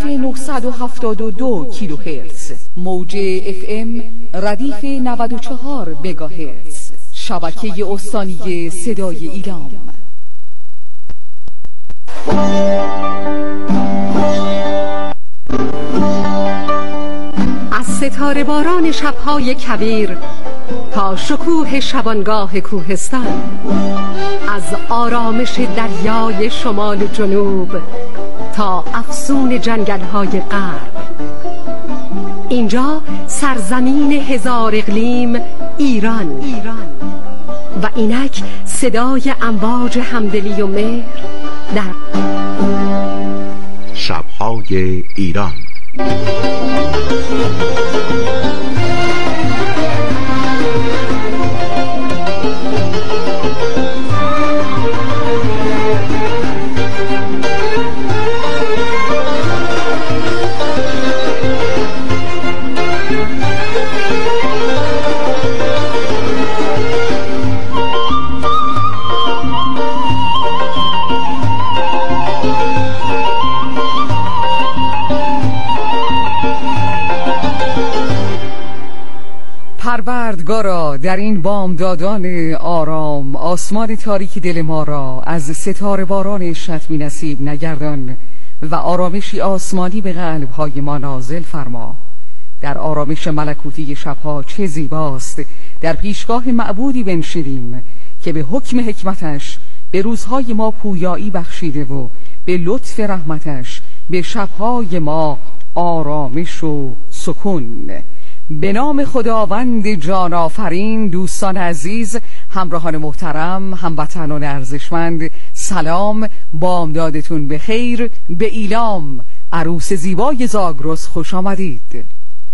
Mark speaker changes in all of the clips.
Speaker 1: 972 کیلوهرتز، موج FM ردیف 94 مگاهرتز، شبکه استانی صدای ایلام.
Speaker 2: از ستاره باران شب‌های کویر تا شکوه شبانگاه کوهستان، از آرامش دریای شمال و جنوب تا افسون جنگل‌های غرب، اینجا سرزمین هزار اقلیم ایران و اینک صدای امواج همدلی و مهر در
Speaker 3: شب‌های ایران.
Speaker 1: پروردگارا، در این بامدادان آرام آسمان تاریکی دل ما را از ستاره باران عشقت می نصیب نگردان و آرامشی آسمانی به قلب‌های ما نازل فرما. در آرامش ملکوتی شبها چه زیباست در پیشگاه معبودی بنشینیم که به حکم حکمتش به روزهای ما پویایی بخشیده و به لطف رحمتش به شبهای ما آرامش و سکون. به نام خداوند جان آفرین. دوستان عزیز، همراهان محترم، هموطنان ارزشمند، سلام، بامدادتون بخیر. به ایلام، عروس زیبای زاگرس، خوش آمدید.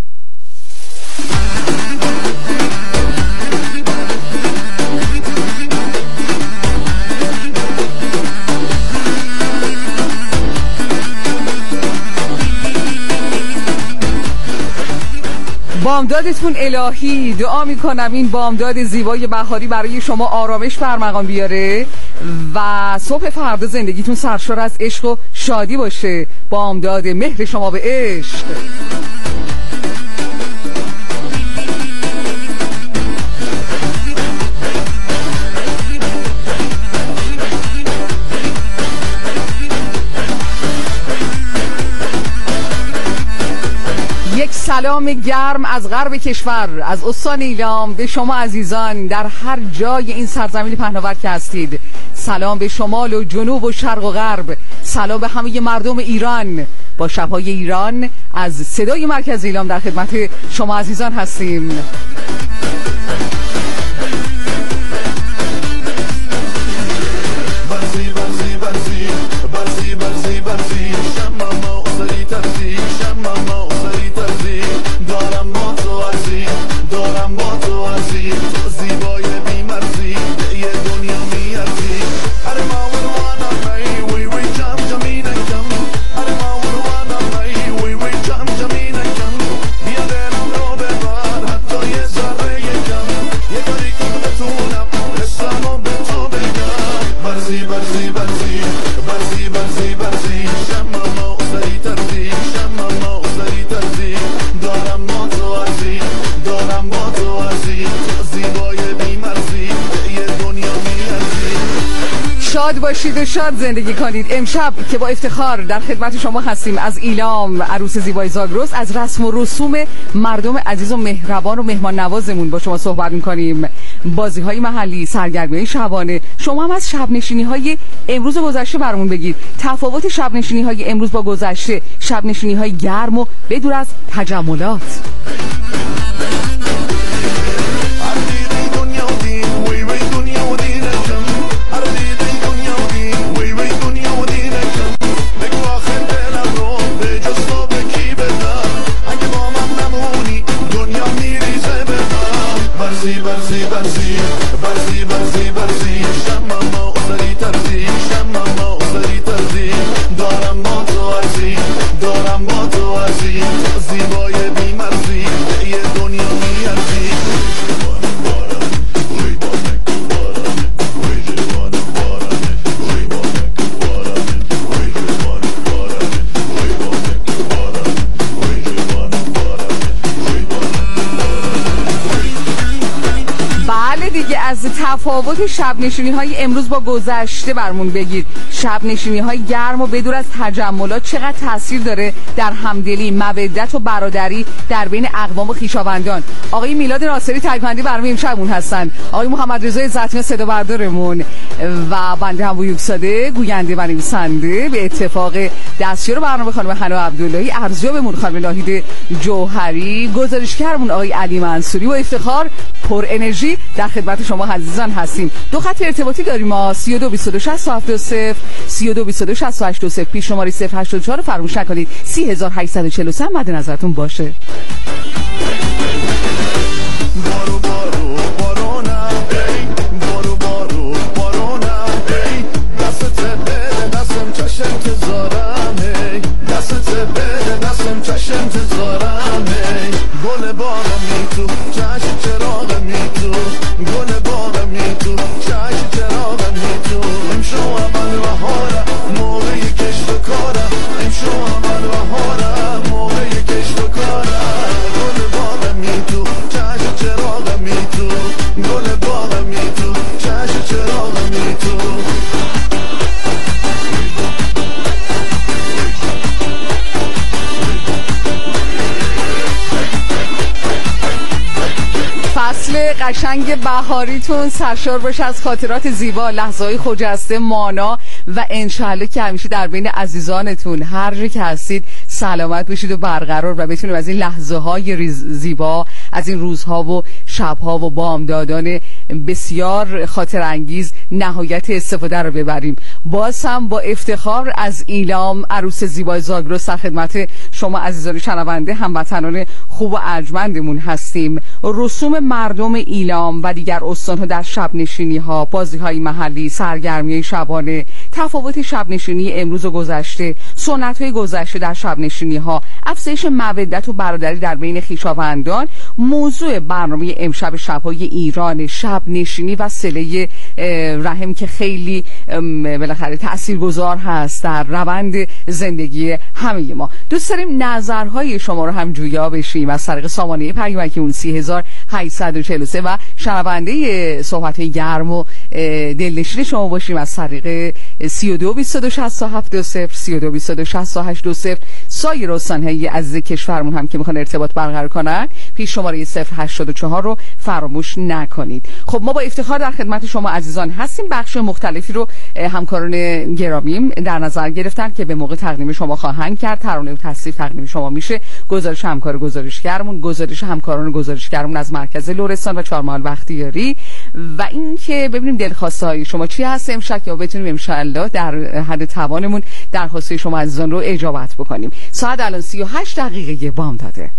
Speaker 1: بامدادتون الهی. دعا میکنم این بامداد زیبای بهاری برای شما آرامش برمغان بیاره و صبح فردا زندگیتون سرشار از عشق و شادی باشه. بامداد مهر شما به عشق. یک سلام گرم از غرب کشور، از استان ایلام به شما عزیزان در هر جای این سرزمین پهناور که هستید. سلام به شمال و جنوب و شرق و غرب. سلام به همه مردم ایران. با شب‌های ایران از صدای مرکز ایلام در خدمت شما عزیزان هستیم. شاد باشید و شاد زندگی کنید. امشب که با افتخار در خدمت شما هستیم از ایلام، عروس زیبای زاگرس، از رسم و رسوم مردم عزیز و مهربان و مهمان نوازمون با شما صحبت می‌کنیم. بازی‌های محلی، سرگرمی‌های شبانه. شما هم از شب نشینی‌های امروز و گذشته برامون بگید. تفاوت شب نشینی‌های امروز با گذشته، شب نشینی‌های گرم و بدور از تجملات. تفاوت شب نشینی های امروز با گذشته برمون بگید. شب نشینی های گرم و بدور از تجملات چقدر تاثیر داره در همدلی، مودت و برادری در بین اقوام و خویشاوندان. آقای میلاد ناصری تایپندی برنامه امشبمون هستن، آقای محمد رضا عزتمه صدا بردارمون و بنده هم بویوکزاده گوینده و نویسنده. به اتفاق دستیار برنامه خانم حنا عبداللهی، ارزیابمون خانم ناهید جوهری، گزارشگرمون آقای علی منصوری و افتخار پر انرژی در خدمت شما عزیزان هستیم. دو خط ارتباطی داریم ما 32 22 67 0 32 22 68 0 پیش شماره 084 رو فراموش نکنید. 3843 مد نظرتون باشه.
Speaker 4: بارو بارو بارونه بارو بارو بارونه دستت بده دستم چش انتظارم دستت بده دستم چش انتظارم گل باغمی تو چش چراغمی تو گل باغمی تو چش چراغمی تو امشو اول بهاره موقع کشت و کاره امشو اول بهاره موقع کشت و کاره گل باغمی تو چش چراغمی تو گل باغمی تو چش چراغمی تو
Speaker 1: فصل قشنگ بهاریتون سرشار باشه از خاطرات زیبا، لحظه‌های خجسته، مانا و انشالله که همیشه در بین عزیزانتون هر جا که هستید سلامت بشید و برقرار و بتونیم از این لحظه‌های زیبا، از این روزها و شبها و بامدادان بسیار خاطر انگیز نهایت استفاده رو ببریم. باز هم با افتخار از ایلام، عروس زیبای زاگرس، در خدمت شما عزیزان شنونده هموطنان خوب و ارجمندمون هستیم. رسوم مردم ایلام و دیگر استان‌ها در شب نشینی ها، بازی‌های محلی، سرگرمی شبانه، تفاوت شب نشینی امروز و گذشته، سنت‌های گذشته در شب نشینی ها، افزایش مودت و برادری در بین خویشاوندان، موضوع برنامه امشب شب‌های ایران، شب نشینی و صله رحم که خیلی بالاخره تاثیرگذار هست در روند زندگی همه ما. دوست داریم نظرهای شما رو هم جویا بشیم از طریق سامانه پیامکی اون 3843 و شنونده صحبت‌های گرم و دلنشین شما باشیم از طریق 32 22 67 0 32 22 68 0. سایر استان‌های عزیز کشورمون هم که میخوان ارتباط برقرار کنن پیش شماره 084 رو فراموش نکنید. خب ما با افتخار در خدمت شما عزیزان هستیم. بخش مختلفی رو همکاران گرامیم در نظر گرفتن که به موقع تقدیم شما خواهند کرد. ترانه و تصنیف تقدیم شما میشه. گزارش همکار گزارشگرمون، گزارش همکاران گزارشگرمون از مرکز لرستان و چهارمحال بختیاری و اینکه ببینیم دلخواسته های شما چی هست امشب یا بتونیم ان شاء الله در حد توانمون درخواسته شما عزیزان رو اجابت بکنیم. ساعت الان 38 دقیقه بامداده.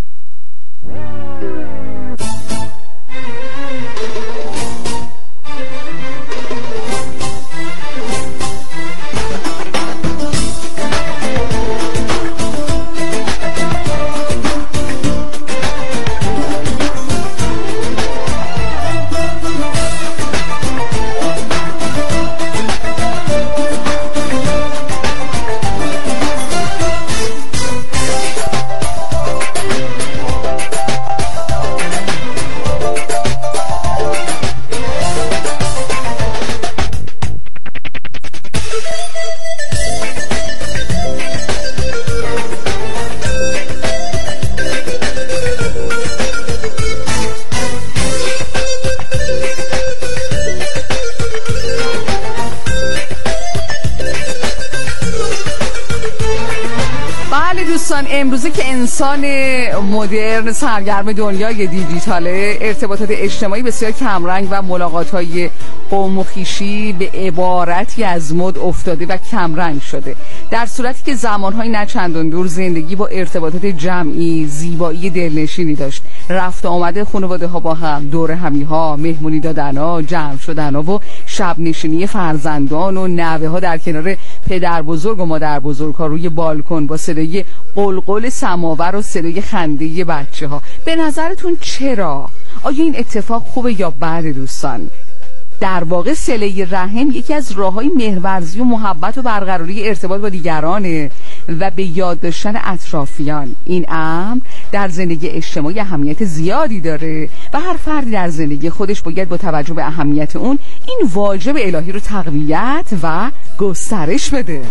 Speaker 1: امروزه که انسان مدرن سرگرم دنیای دیجیتاله، ارتباطات اجتماعی بسیار کمرنگ و ملاقات‌های قوم و خویشی به عبارتی از مد افتاده و کمرنگ شده، در صورتی که زمانهای نه چندان دور زندگی با ارتباطات جمعی زیبایی دلنشینی داشت. رفت آمده خانواده ها با هم، دور همی ها، مهمونی دادن ها، جمع شدن ها و شب نشینی فرزندان و نوه ها در کنار پدر بزرگ و مادر بزرگ ها روی بالکن با صدای قلقل سماور و صدای خنده بچه ها. به نظرتون چرا؟ آیا این اتفاق خوبه یا بده دوستان؟ در واقع صله رحم یکی از راه‌های مهرورزی و محبت و برقراری ارتباط با دیگرانه و به یاد داشتن اطرافیان. این امر در زندگی اجتماعی اهمیت زیادی داره و هر فردی در زندگی خودش باید با توجه به اهمیت اون این واجب الهی رو تقویت و گسترش بده.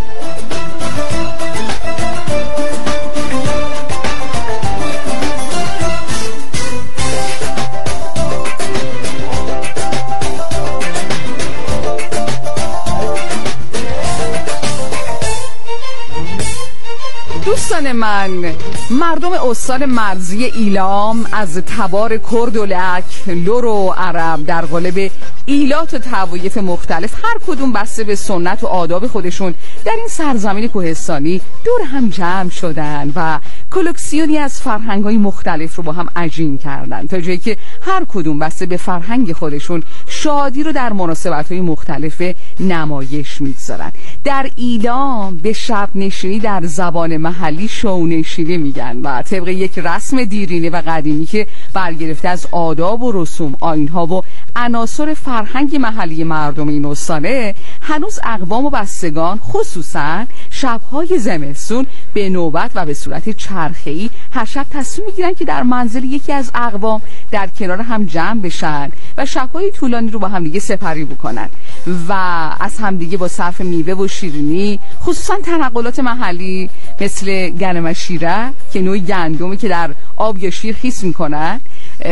Speaker 1: دوستان من، مردم استان مرزی ایلام از تبار کرد و لک، لر و عرب در قالب ایلات و طوایف مختلف هر کدوم بسته به سنت و آداب خودشون در این سرزمین کوهستانی دور هم جمع شدن و کلکسیونی از فرهنگ‌های مختلف رو با هم عجین کردن تا جایی که هر کدوم بسته به فرهنگ خودشون شادی رو در مناسبت‌های مختلف نمایش می‌گذارن. در ایلام به شب نشینی در زبان محلی شونشینی میگن و طبق یک رسم دیرینه و قدیمی که برگرفته از آداب و رسوم، آیین‌ها و عناصر فرهنگ محلی مردم این استانه، هنوز اقوام و بستگان خصوصا شب‌های زمستون به نوبت و به صورت چرخه‌ای هر شب تصمیم میگیرن که در منزل یکی از اقوام در کنار هم جمع بشن و شب‌های طولانی رو با هم دیگه سپری بکنن و از همدیگه با صرف میوه و شیرینی، خصوصا تنقلات محلی مثل گنم شیره که نوع گندمی که در آب یا شیر خیس میکنن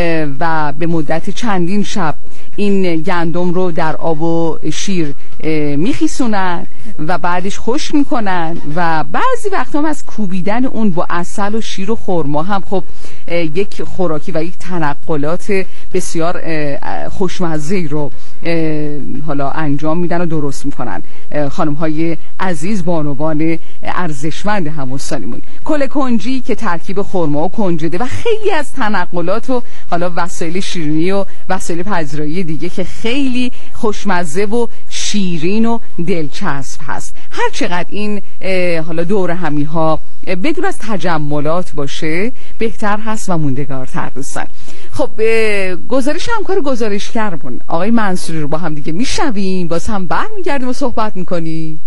Speaker 1: و به مدت چندین شب این گندم رو در آب و شیر میخیسونن و بعدش خشک میکنن و بعضی وقتا هم از کوبیدن اون با عسل و شیر و خرما هم خب یک خوراکی و یک تنقلات بسیار خوشمزه‌ای رو حالا انجام میدن و درست میکنن. خانم های عزیز، بانوان ارزشمند همستانیمون، کل کنجی که ترکیب خرما و کنجده و خیلی از تنقلات و حالا وسایل شیرینی و وسایل پذیرایی دیگه که خیلی خوشمزه و شیرین و دلچسب هست. هر چقدر این حالا دور همی ها بدون از تجملات باشه بهتر هست و موندگارتر دوستان. خب گزارش همکار گزارشگرمون آقای منصوری رو با هم دیگه میشنویم، باز هم برمیگردیم و صحبت میکنیم.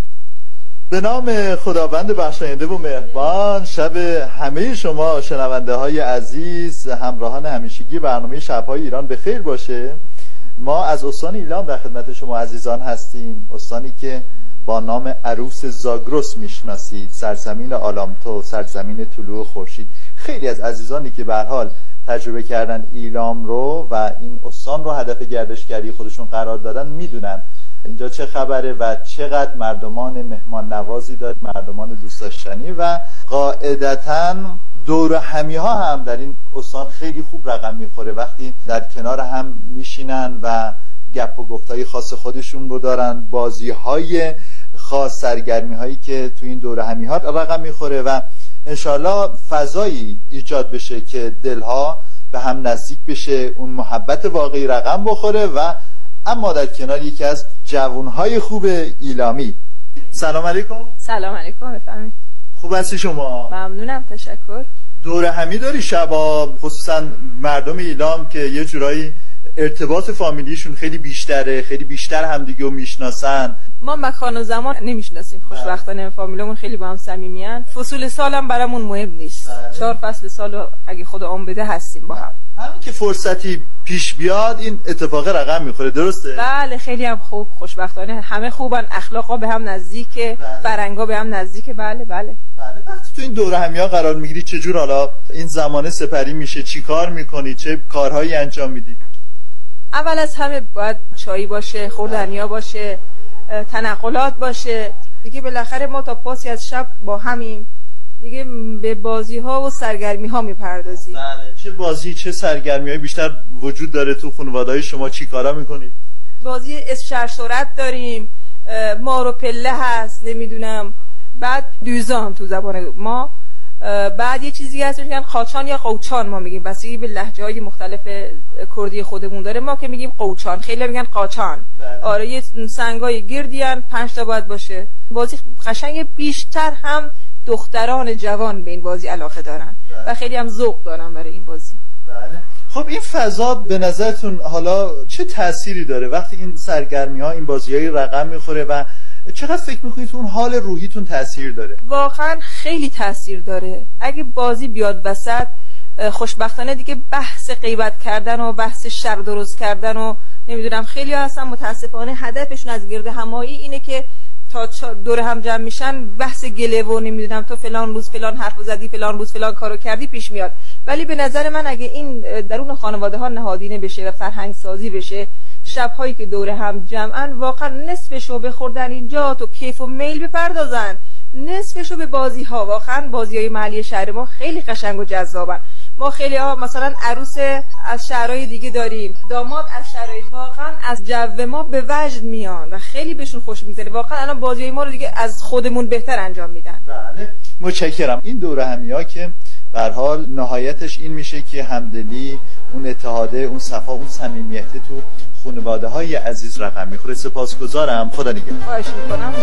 Speaker 5: به نام خداوند بخشاینده و مهربان، شب همه شما شنونده های عزیز، همراهان همیشگی برنامه شب‌های ایران به خیر باشه. ما از استان ایلام در خدمت شما عزیزان هستیم، استانی که با نام عروس زاگرس میشناسید، سرزمین آلامتو، سرزمین طلوع خورشید. خیلی از عزیزانی که به هر حال تجربه کردن ایلام رو و این استان رو هدف گردشگری خودشون قرار دادن میدونن اینجا چه خبره و چقدر مردمان مهمان نوازی داره، مردمان دوست داشتنی و قاعدتاً دور همی ها هم در این استان خیلی خوب رقم میخوره وقتی در کنار هم میشینن و گپ و گفتای خاص خودشون رو دارن، بازی های خاص، سرگرمی هایی که تو این دور همی ها رقم میخوره و انشالله فضایی ایجاد بشه که دلها به هم نزدیک بشه، اون محبت واقعی رقم بخوره و اما در کنار یکی از جوانهای خوب ایلامی. سلام علیکم.
Speaker 6: سلام علیکم، بفرمایید.
Speaker 5: خوب هستی شما؟
Speaker 6: ممنونم، تشکر.
Speaker 5: دور همی داری شبا، خصوصا مردم ایلام که یه جورایی ارتباط فامیلیشون خیلی بیشتره، خیلی بیشتر همدیگه رو میشناسن.
Speaker 6: ما مکان و زمان نمیشناسیم، خوشبختانه فامیلمون خیلی با هم صمیمیان. فصول سالم برامون مهم نیست. 4 فصل سالو اگه خدا عمر بده هستیم با هم.
Speaker 5: همین که فرصتی پیش بیاد این اتفاق رقم میخوره، درسته؟
Speaker 6: بله، خیلی هم خوب، خوشبختانه همه خوبن، اخلاقا به هم نزدیکه، فرهنگا به هم نزدیکه. بله.
Speaker 5: وقتی تو این دوره همیا قرار میگیری چجور حالا این زمانه سپری میشه؟ چی کار میکنی؟ چه کارهایی انجام میدی؟
Speaker 6: اول از همه باید چایی باشه، خوردنیا باشه، تنقلات باشه دیگه. بالاخره ما تا پاسی از شب با همیم دیگه، به بازی ها و سرگرمی ها میپردازیم.
Speaker 5: بله. چه بازی، چه سرگرمی های بیشتر وجود داره تو خانواده های شما؟ چی کارا میکنید؟
Speaker 6: بازی اسچرسورت داریم، مار و پله هست، نمیدونم، بعد دوزان تو زبان ما، بعد یه چیزی هست میگن قاچان یا قوچان، ما میگیم بسیاری به لهجه های مختلف کردی خودمون داره، ما که میگیم قوچان، خیلی میگن قاچان. آره، یه سنگای گردیان 5 تا باید باشه. بازی قشنگ، بیشتر هم دختران جوان به این بازی علاقه دارن و خیلی هم ذوق دارن برای این بازی.
Speaker 5: بله. خب این فضا به نظرتون حالا چه تأثیری داره وقتی این سرگرمی‌ها، این بازی‌های رقم میخوره و چقدر فکر میکنید اون حال روحیتون تأثیر داره؟
Speaker 6: واقعا خیلی تأثیر داره. اگه بازی بیاد وسط، خوشبختانه دیگه بحث غیبت کردن و بحث شر درست کردن و نمیدونم خیلی هستن متاسفانه هدفشون از گرد همایی اینه که تا دور هم جمع میشن بحث گله و نمیدونم تو فلان روز فلان حرفو زدی، فلان روز فلان کارو کردی پیش میاد. ولی به نظر من اگه این درون خانواده ها نهادینه بشه و فرهنگ سازی بشه، شب‌هایی که دور هم جمعن واقعا نصفشو به خوردن اینجات و کیف و میل بپردازن، نصفشو به بازی‌ها. واقعا بازی‌های محلی شهر ما خیلی قشنگ و جذابن. ما خیلی ها مثلا عروس از شهرهای دیگه داریم، داماد از شهرهای، واقعا از جو ما به وجد میان و خیلی بهشون خوش میگذره. واقعا الان بازی‌های ما رو دیگه از خودمون بهتر انجام میدن.
Speaker 5: بله متشکرم. این دوره همی‌ها که به هر حال نهایتش این میشه که همدلی، اون اتحاده، اون صفا، اون صمیمیت تو خانواده‌های عزیز رقم میخوره. سپاسگزارم. خدا نگهدار.
Speaker 6: خواهش می‌کنم.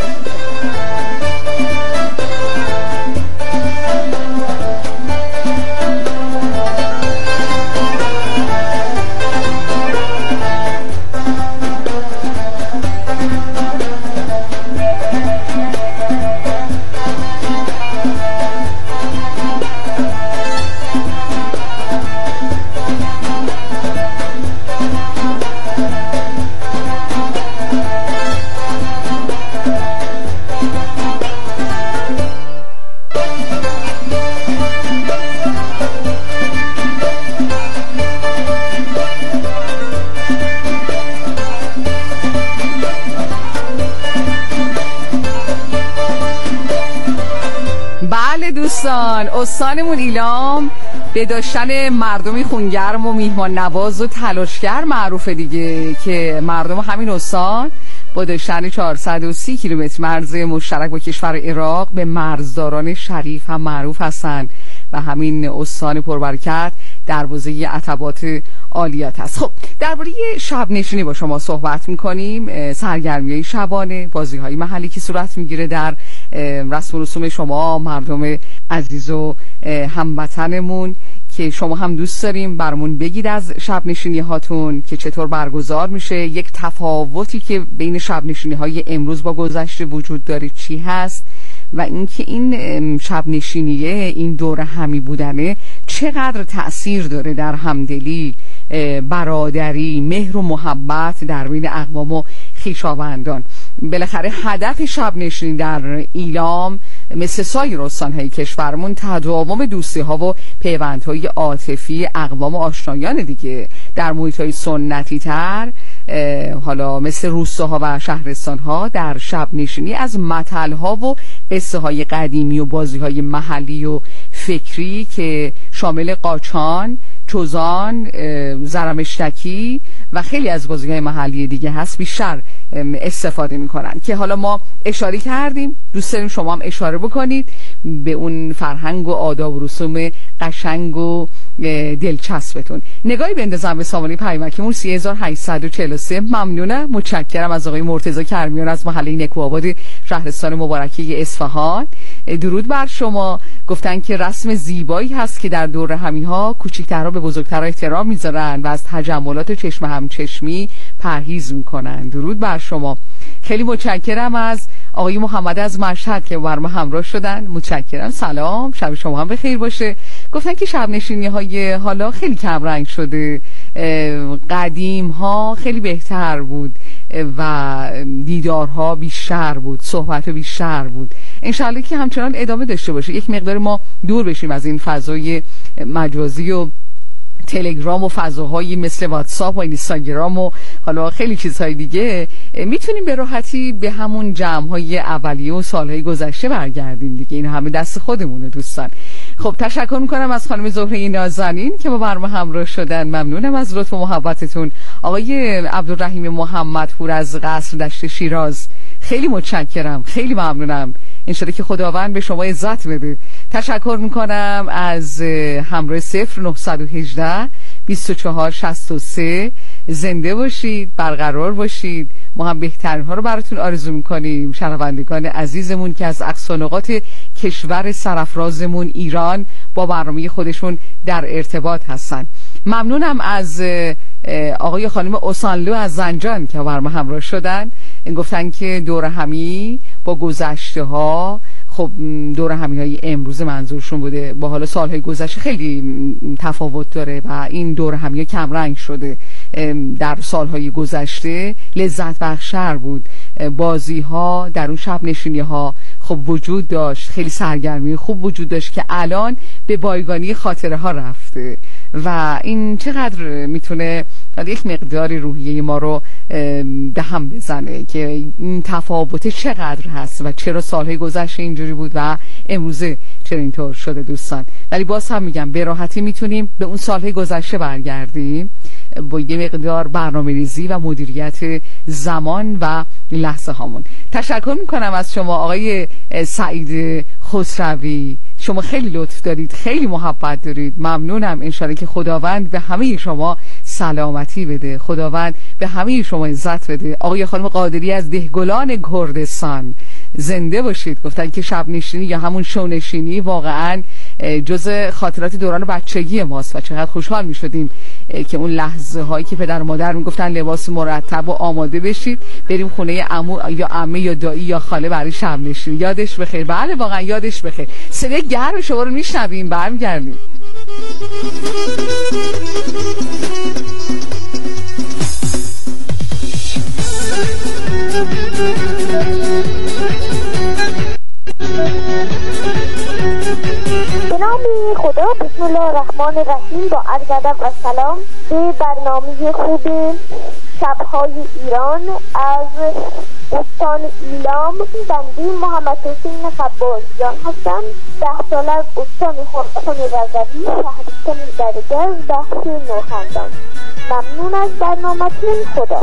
Speaker 1: دوستان، استانمون ایلام به داشتن مردمی خونگرم و میهمان نواز و تلاشگر معروفه دیگه، که مردم همین استان با داشتن 430 کیلومتر مرز مشترک با کشور عراق به مرزداران شریف هم معروف هستند و همین استان پربرکت دروازه عتبات عالیات است. خب درباره شب نشینی با شما صحبت میکنیم. سرگرمی‌های شبانه، بازی‌های محلی که صورت میگیره در رسم و رسوم شما مردم عزیز و هموطنمون که شما هم دوست داریم برامون بگید از شب نشینی هاتون که چطور برگزار میشه، یک تفاوتی که بین شب نشینی های امروز با گذشته وجود داره چی هست و اینکه این شب نشینیه، این دور همی بودنه چقدر تأثیر داره در همدلی، برادری، مهر و محبت در بین اقوام و خویشاوندان. بالاخره هدف شب نشینی در ایلام مثل سایر استان‌های کشورمون تداوم دوستی‌ها و پیوندهای عاطفی اقوام و آشنایان دیگه در محیط‌های سنتی تر، حالا مثل روستاها و شهرستان‌ها، در شب نشینی از متل‌ها و قصه‌های قدیمی و بازی‌های محلی و فکری که شامل قاچان، چوزان، زرمشتکی و خیلی از بازی‌های محلی دیگه هست بیشتر استفاده میکنن که حالا ما اشاره کردیم. دوست داریم شما هم اشاره بکنید به اون فرهنگ و آداب و رسوم قشنگ و دلچسبتون. نگاهی بندازم به سامانه پیامکمون 3843. ممنونم، متشکرم از آقای مرتضی کرمیان از محله نکوآباد شهرستان مبارکه اصفهان. درود بر شما. گفتن که رسم زیبایی هست که در دور همیها کوچکترها به بزرگترها احترام میذارن و از تجملات چشم همچشمی پرهیز میکنن. درود بر شما. خیلی متشکرم از آقای محمد از مشهد که بر ما همراه شدن. متشکرم. سلام، شب شما هم بخیر باشه. گفتن که شب نشینی های حالا خیلی کم رنگ شده، قدیم ها خیلی بهتر بود و دیدارها بیشتر بود، صحبت بیشتر بود. انشالله که همچنان ادامه داشته باشه. یک مقدار ما دور بشیم از این فضای مجازی و تلگرام و فضاهایی مثل واتساپ و اینستاگرام و حالا خیلی چیزهای دیگه، میتونیم به راحتی به همون جمع‌های اولیه و سالهای گذشته برگردیم دیگه. این همه دست خودمونه دوستان. خب تشکر میکنم از خانم زهره نازنین که با برنامه همراه شدن. ممنونم از لطف و محبتتون. آقای عبدالرحیم محمدپور از قصر دشت شیراز، خیلی متشکرم، خیلی ممنونم. انشالله که خداوند به شما عزت بده. تشکر میکنم از همراه 0918 2463. زنده باشید، برقرار باشید. ما هم بهترین ها رو براتون آرزو میکنیم. شنوندگان عزیزمون که از اقصا نقاط کشور سرافرازمون ایران با برنامه خودشون در ارتباط هستن. ممنونم از آقای خانم اوسانلو از زنجان که بر ما همراه شدن. گفتن که دور همی با گذشته ها، خب دور همی های امروز منظورشون بوده، با حالا سالهای گذشته خیلی تفاوت داره و این دور همی ها کم رنگ شده. در سالهای گذشته لذت بخشتر بود، بازی ها در اون شب نشینی ها خب وجود داشت، خیلی سرگرمی خوب وجود داشت که الان به بایگانی خاطره ها رفته و این چقدر میتونه یک مقداری روحیه ما رو به هم بزنه که این تفاوت چقدر هست و چرا سالهای گذشته اینجوری بود و امروزه چرا اینطور شده دوستان. ولی باز هم میگم به راحتی میتونیم به اون سالهای گذشته برگردیم با یه مقدار برنامه‌ریزی و مدیریت زمان و لحظه هامون. تشکر میکنم از شما آقای سعید خسروی، شما خیلی لطف دارید، خیلی محبت دارید. ممنونم. انشالله که خداوند به همه شما سلامتی بده، خداوند به همه شما عزت بده. آقای خانم قادری از دهگلان کردستان زنده باشید. گفتن که شب نشینی یا همون شو نشینی واقعا جز خاطرات دوران بچگی ماست و چقدر خوشحال می شدیم که اون لحظه هایی که پدر و مادر می گفتن لباس مرتب و آماده بشید بریم خونه عمو یا عمه یا دایی یا خاله برای شب نشینی. یادش بخیر. بله واقعا یادش بخیر. صدای گرم شما رو میشنویم. برمیگردیم.
Speaker 7: به نام خدا، بسم الله الرحمن الرحیم. با عرض ادب و سلام به برنامه خوب شب‌های ایران از استان ایلام. بنده محمد حسین خبازیان هستم. 10 ساله از استان خراسان رضوی، شهر درگرز، بخش نوخندان. ممنون از برنامه‌تون. خدا.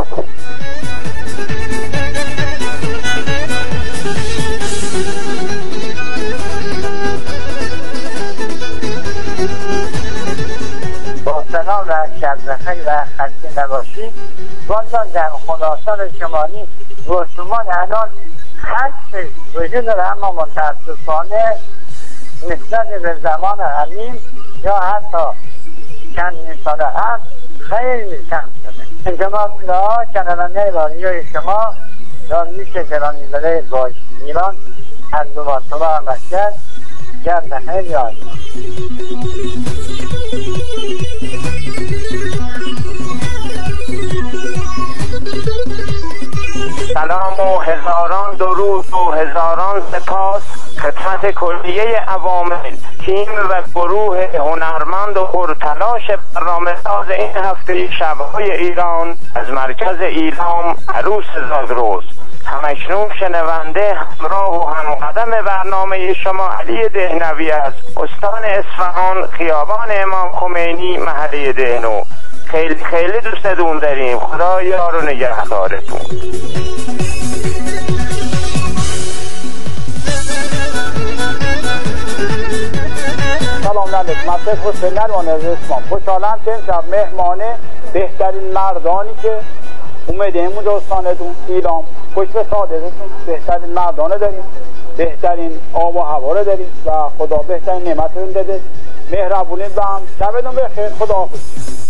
Speaker 8: با سلام و شب بخیر و خسته نباشید. بازم در خراسان شمالی رسومان الان خسته وجود داره، اما متاسفانه نسبت به زمان قدیم یا حتی چند سال قبل خیلی کم شده. انتماع بوده‌ها شنونده رادیوی شما میشه تلانیزاده باش ایران از دو بارتبا مشکل شب بخیر یاد.
Speaker 9: سلام و هزاران درود و هزاران سپاس خدمت کلیه عوامل، تیم و گروه هنرمند و پرتلاش برنامه ساز این هفته شب‌های ایران از مرکز ایلام عروس زاگرس. همکنون شنونده همراه و همقدم برنامه شما علی دهنوی از استان اصفهان، خیابان امام خمینی، محله دهنو. خیلی خیلی دوستتون داریم. خدا یار و نگهدارتون.
Speaker 10: سلام علیکم. من سید حسین نروان از اسمان. خوشحالم که امشب مهمانه بهترین مردانی که اومده امون استانتون ایلام خوش به سعادتتون. بهترین مردانه داریم، بهترین آب و هوا رو داریم و خدا بهترین نعمت رو داده. مهربونید به هم. شبتون بخیر. خدا حافظ.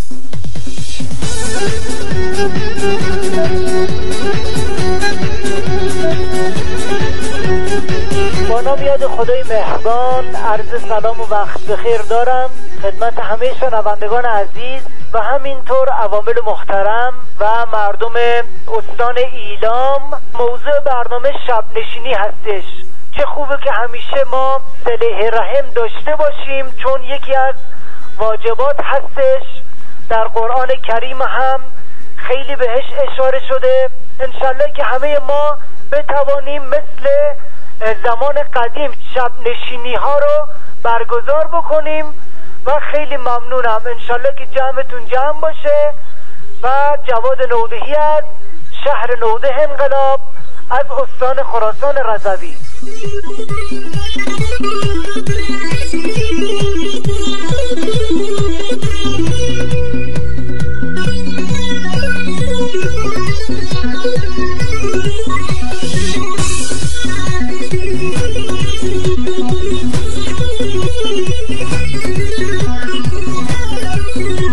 Speaker 11: با نام یاد خدای مهربان عرض سلام و وقت بخیر دارم خدمت همه شنوندگان عزیز و همینطور عوامل محترم و مردم استان ایلام. موضوع برنامه شب نشینی هستش. چه خوبه که همیشه ما صله رحم داشته باشیم، چون یکی از واجبات هستش. در قرآن کریم هم خیلی بهش اشاره شده. انشالله که همه ما بتوانیم مثل زمان قدیم شب نشینی ها رو برگزار بکنیم و خیلی ممنونم. انشالله که جمعتون جمع باشه. و جواد نودهی از شهر نوده انقلاب از استان خراسان رضوی.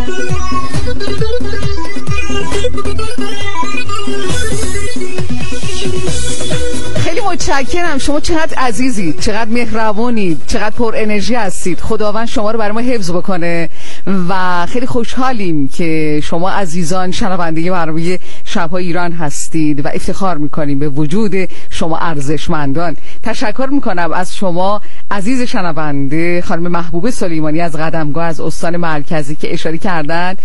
Speaker 1: خیلی متشکرم. شما چقدر عزیزید، چقدر مهربونید، چقدر پر انرژی هستید. خداوند شما رو برای ما حفظ بکنه و خیلی خوشحالیم که شما عزیزان شنونده برنامه شب‌های ایران هستید و افتخار میکنیم به وجود شما ارزشمندان. تشکر میکنم از شما عزیز شنونده خانم محبوب سلیمانی از قدمگاه از استان مرکزی که اشاره کردن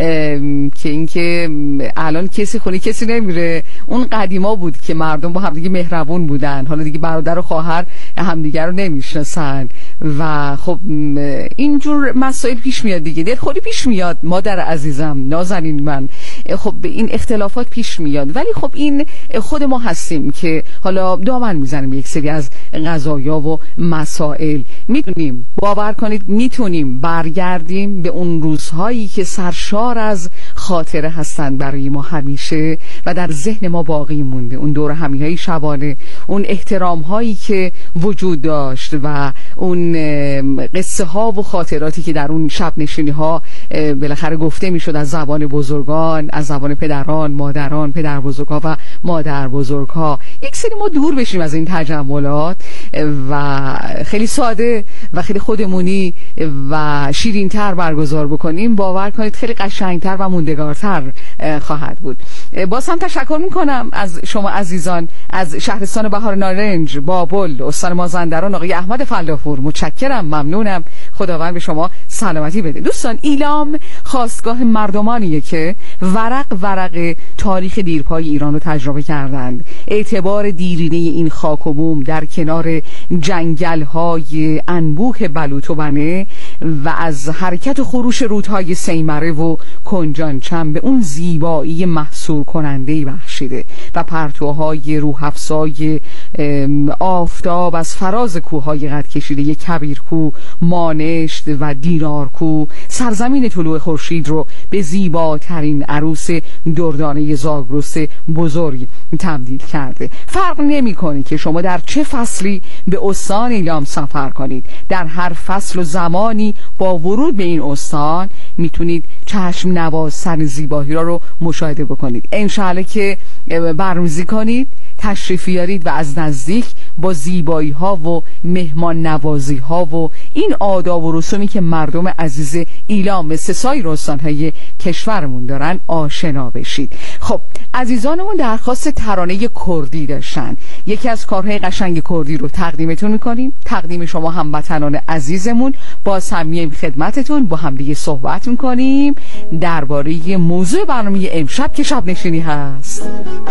Speaker 1: که اینکه الان کسی خونه کسی نمیره. اون قدیما بود که مردم با همدیگه مهربون بودن، حالا دیگه برادر و خواهر همدیگه رو نمیشناسن و خب اینجور مسائل پیش میاد دیگه. دلخوری پیش میاد مادر عزیزم نازنین من، خب این اختلافات پیش میاد، ولی خب این خود ما هستیم که حالا دامن میزنیم یک سری از قضایا و مسائل. میتونیم، باور کنید میتونیم برگردیم به اون روزهایی که سرشار از خاطره هستند برای ما همیشه و در ذهن ما باقی مونده. اون دور همیهای شبانه، اون احترام هایی که وجود داشت و اون قصه ها و خاطراتی که در اون شب نشینی ها بالاخره گفته میشد از زبان بزرگان، از زبان پدران، مادران، پدر بزرگ ها و مادر بزرگ ها. یک سری ما دور بشیم از این تجملات و خیلی ساده و خیلی خودمونی و شیرین‌تر برگزار بکنیم. باور کنید خیلی قشنگتر و موندگارتر خواهد بود. باز هم تشکر میکنم از شما عزیزان از شهرستان بهار نارنج، بابل، استان مازندران، آقای احمد فلاحپور. متشکرم، ممنونم. خداوند به شما سلامتی بده. دوستان، ایلام خاستگاه مردمانیه که ورق تاریخ دیرپای ایران رو تجربه کردند. اعتبار دیرینه این خاک و بوم در کنار جنگل‌های انبوه بلوط و بنه و از حرکت و خروش رودهای سیمره و کنجانچم به اون زیبایی محصور کننده‌ای بخشیده و پرتوهای روح‌افزای آفتاب از فراز کوههای قد کشیده کبیرکوه، مانشت و دینارکوه سرزمین طلوع خورشید رو به زیباترین عروس دردانه زاگرس بزرگ تبدیل کرده. فرق نمی‌کنه که شما در چه فصلی به استان ایلام سفر کنید، در هر فصل و زمانی با ورود به این استان میتونید چشم نوازترین زیبایی رو مشاهده بکنید. انشاءالله که برمزی کنید، تشریف بیارید و از نزدیک با زیبایی ها و مهمان نوازی ها و این آداب و رسومی که مردم عزیز ایلام مثل سایر استان‌های کشورمون دارن آشنا بشید. خب عزیزانمون درخواست ترانه کردی داشتن. یکی از کارهای قشنگ کردی رو تقدیمتون میکنیم. تقدیم شما هموطنان عزیزمون. با سمیه خدمتتون با هم دیگه صحبت میکنیم درباره موضوع برنامه امشب که شب نشینی هست.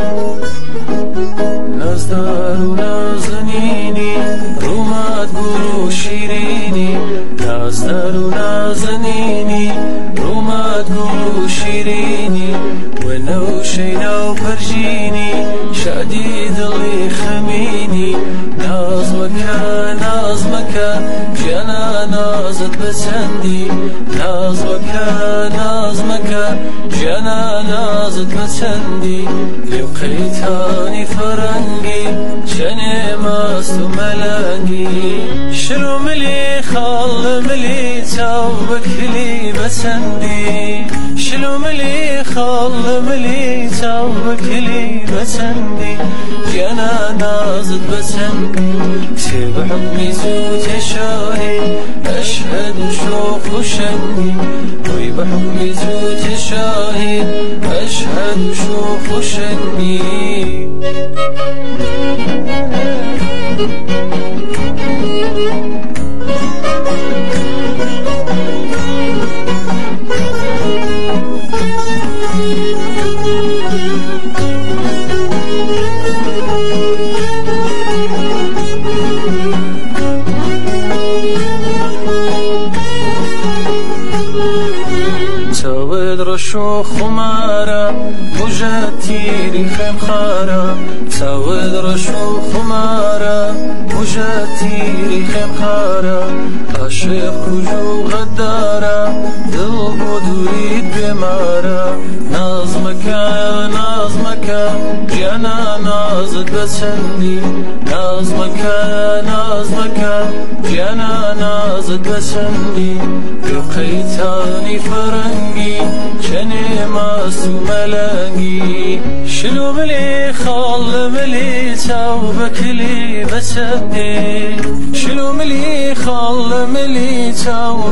Speaker 12: نازدار و نازنینی رومد گل و شیرینی، نازدار و نازنینی رومد گل و شیرینی و نوشینا و پرژینی شادی دلی خمینی. ناز مکه جانا نازت بسندی، ناز مکه جانا نازت بسندی. لو قيتاني فرنقي شني ماست ملانقي شلو ملي خال ملي توبك لي بسندي، شلو ملي خال ملي توبك لي بسندي. جانا نازت بسندي سيب حكمي زوت شاهي أشهد وشوف وشندي، وي بحكمي زوت شاهي أشهد وشوف وشندي. تاود رشو خمارا مجاتيري خيم خارا، تاود رشو خمارا مجاتيري خيم خارا. عاشق وجو غدارا دل بدوريد بمارا، نظمك ناز مکه جانا نازت بسندی ناز مکه جانا نازت بسندی قیتانی فرنگی چنه ماستو ملنگی شلو ملی خال ملی تاو بکلی بسبی شلو ملی خال ملی تاو